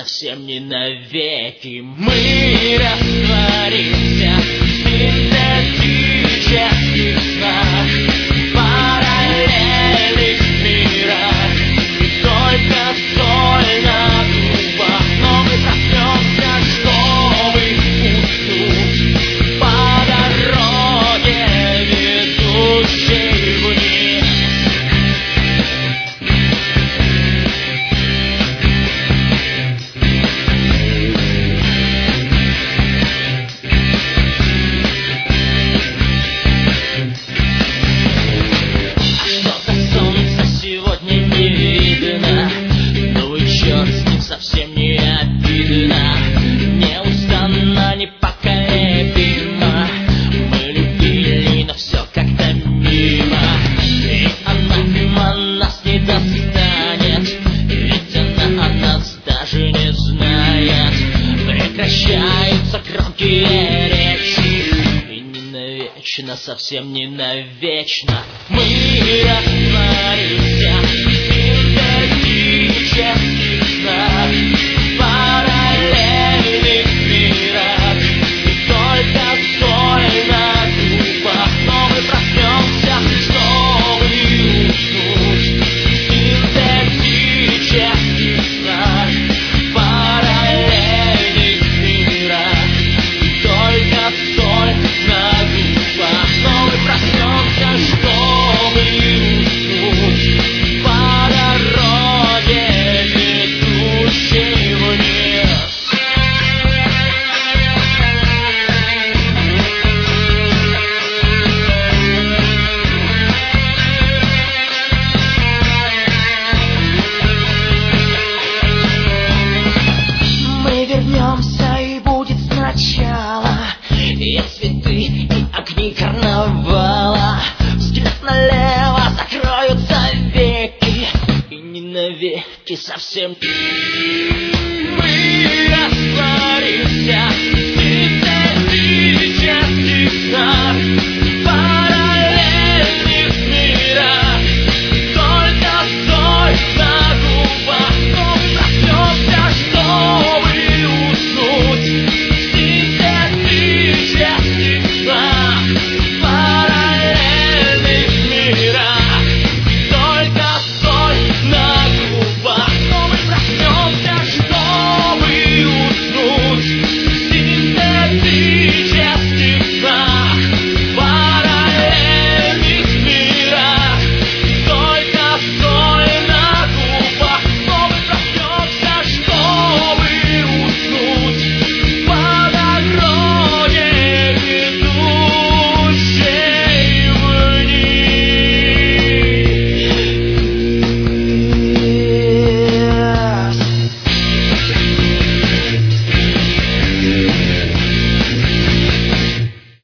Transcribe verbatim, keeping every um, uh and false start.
совсем не навеки. Мы растворимся в синтетических снах, параллельных мирах, и только соль на губах. Но мы проснемся, чтобы уснуть по дороге, ведущей вниз. Совсем не обидно, неустанно, непоколебимо. Мы любили, но все как-то мимо. И она нас не достанет, ведь она о нас даже не знает. Прекращаются громкие речи, и не навечно, совсем не навечно. Мы растворимся в синтетических снах, параллельных мирах, и только соль на губах. Но мы проснемся, чтобы уснуть в синтетических снах, параллельных мирах, и только соль на губах. Но мы проснемся, чтобы уснуть по дороге, ведущей вниз. Мы вернемся, и будет сначала, и цветы, и огни карнавала. Взгляд налево, закроются веки, и не навеки совсем. Мы растворимся